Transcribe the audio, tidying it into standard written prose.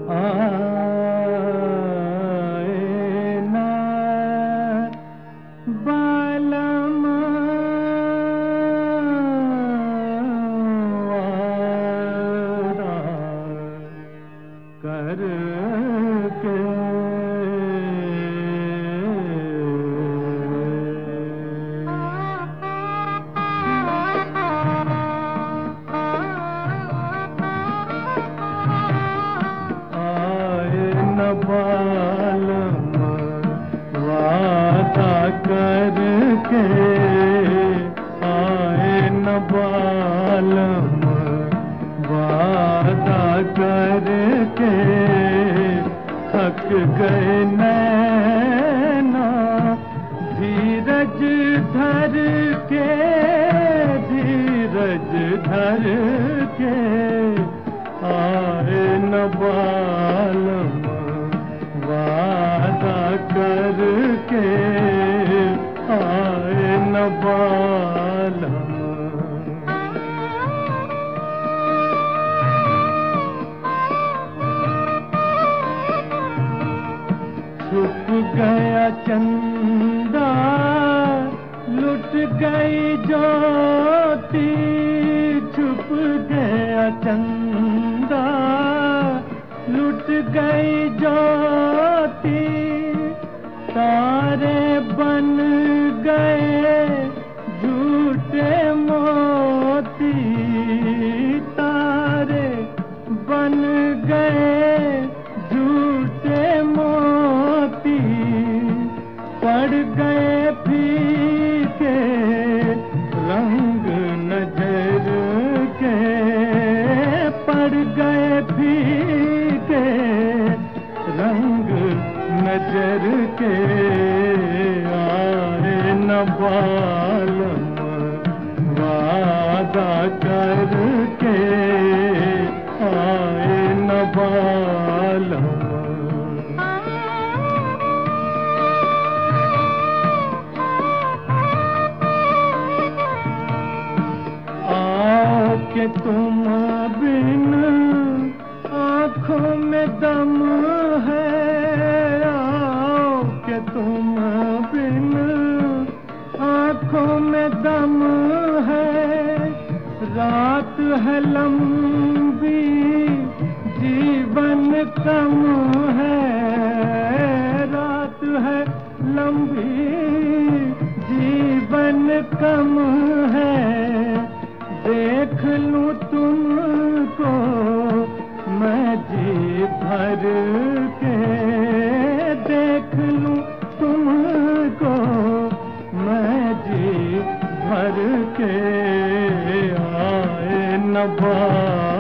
आए ना बालम वारा करके बालम वादा करके आए न बालम वादा करके थक गए नैना धीरज धर के धीरज धर के आए न बालम वादा करके आए न बालम। छुप गया चंदा लुट गई ज्योति छुप गया चंदा लुट गई ज्योति तारे बन गए झूठे मोती तारे बन गए झूठे मोती पड़ गए फीके रंग नजर के पड़ गए फीके रंग नजर के आए न बालम वादा करके आए न बालम। आओ के तुम बिन आँखों में दम है आओ के तुम बिन आँखों में दम है रात है लंबी जीवन कम है रात है लंबी जीवन कम है देख लूं तुमको मैं जी भर के देख लूं तुमको मैं जी भर के आए न